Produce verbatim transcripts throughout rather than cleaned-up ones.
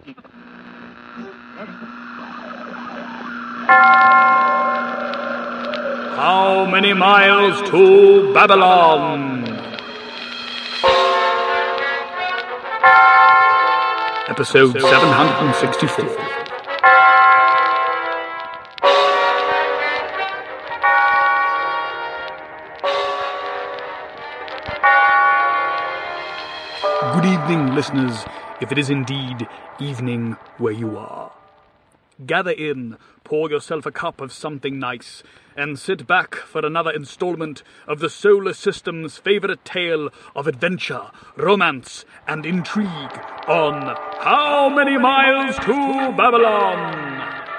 How many miles to Babylon? Episode seven hundred sixty-four. Good evening, listeners, if it is indeed evening where you are. Gather in, pour yourself a cup of something nice, and sit back for another installment of the solar system's favorite tale of adventure, romance, and intrigue on How Many Miles to Babylon?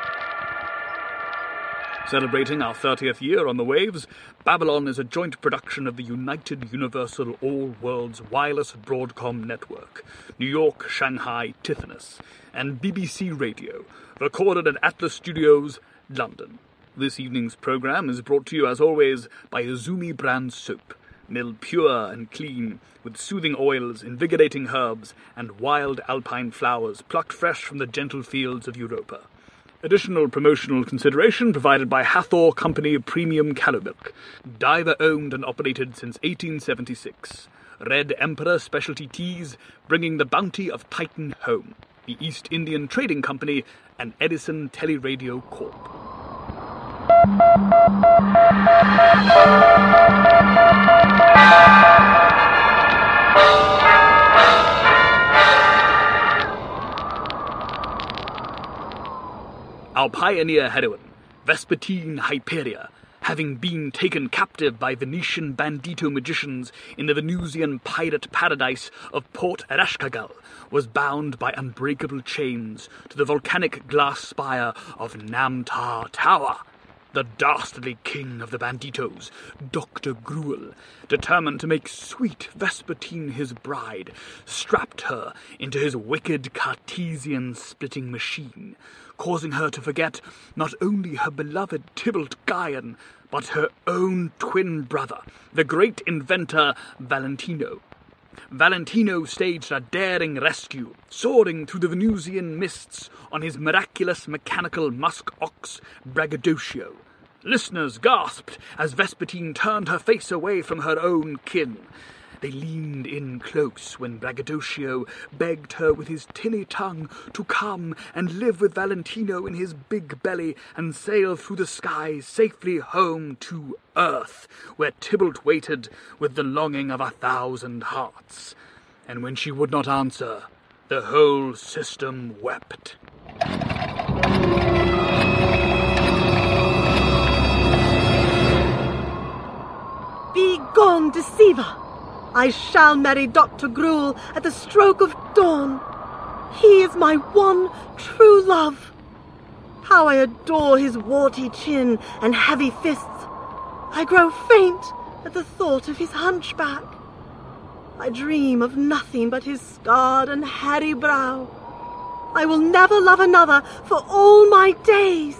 Celebrating our thirtieth year on the waves, Babylon is a joint production of the United Universal All Worlds Wireless Broadcom Network, New York, Shanghai, Tithonus, and B B C Radio, recorded at Atlas Studios, London. This evening's program is brought to you, as always, by Izumi brand soap, milled pure and clean, with soothing oils, invigorating herbs, and wild alpine flowers plucked fresh from the gentle fields of Europa. Additional promotional consideration provided by Hathor Company Premium Callow Milk, diver-owned and operated since eighteen seventy-six. Red Emperor Specialty Teas, bringing the bounty of Titan home. The East Indian Trading Company, and Edison Teleradio Corp. Our pioneer heroine, Vespertine Hyperia, having been taken captive by Venetian bandito magicians in the Venusian pirate paradise of Port Ereshkigal, was bound by unbreakable chains to the volcanic glass spire of Namtar Tower. The dastardly king of the banditos, Doctor Gruel, determined to make sweet Vespertine his bride, strapped her into his wicked Cartesian-splitting machine, causing her to forget not only her beloved Tybalt Guyon, but her own twin brother, the great inventor Valentino. Valentino staged a daring rescue, soaring through the Venusian mists on his miraculous mechanical musk ox, Braggadocio. Listeners gasped as Vespertine turned her face away from her own kin. They leaned in close when Braggadocio begged her with his tinny tongue to come and live with Valentino in his big belly and sail through the skies safely home to Earth, where Tybalt waited with the longing of a thousand hearts. And when she would not answer, the whole system wept. Begone, deceiver! I shall marry Doctor Gruel at the stroke of dawn. He is my one true love. How I adore his warty chin and heavy fists. I grow faint at the thought of his hunchback. I dream of nothing but his scarred and hairy brow. I will never love another for all my days.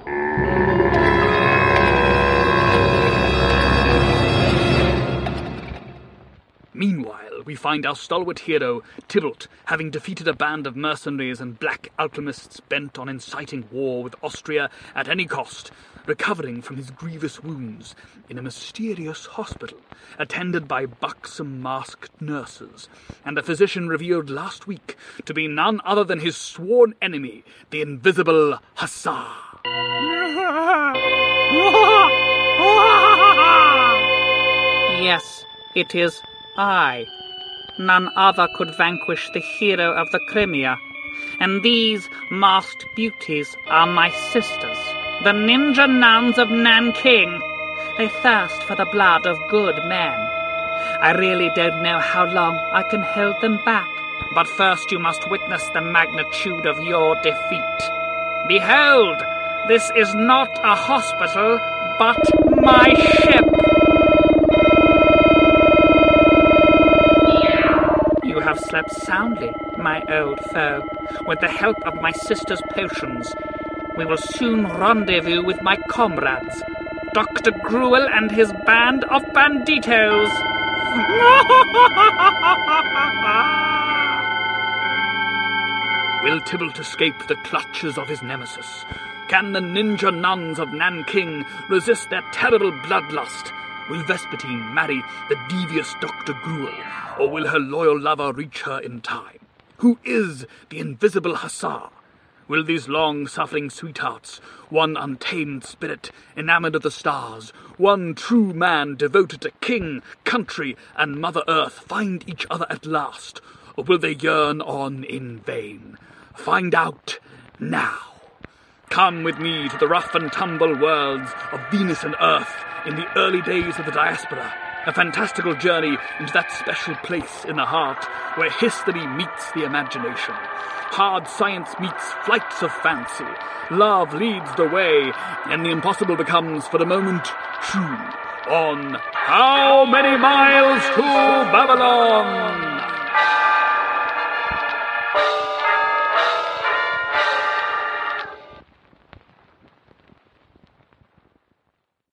Meanwhile, we find our stalwart hero, Tybalt, having defeated a band of mercenaries and black alchemists bent on inciting war with Austria at any cost, recovering from his grievous wounds in a mysterious hospital, attended by buxom masked nurses, and a physician revealed last week to be none other than his sworn enemy, the invisible Hussar. Yes, it is I. None other could vanquish the hero of the Crimea, and these masked beauties are my sisters, the ninja nuns of Nanking. They thirst for the blood of good men. I really don't know how long I can hold them back, but first you must witness the magnitude of your defeat. Behold, this is not a hospital, but my ship. You have slept soundly, my old foe. With the help of my sister's potions, we will soon rendezvous with my comrades, Doctor Gruel and his band of banditos. Will Tybalt escape the clutches of his nemesis? Can the ninja nuns of Nanking resist their terrible bloodlust? Will Vespertine marry the devious Doctor Gruel, or will her loyal lover reach her in time? Who is the invisible Hussar? Will these long-suffering sweethearts, one untamed spirit enamored of the stars, one true man devoted to king, country, and Mother Earth, find each other at last, or will they yearn on in vain? Find out now. Come with me to the rough and tumble worlds of Venus and Earth in the early days of the diaspora, a fantastical journey into that special place in the heart where history meets the imagination. Hard science meets flights of fancy. Love leads the way, and the impossible becomes, for the moment, true. On How Many Miles to Babylon?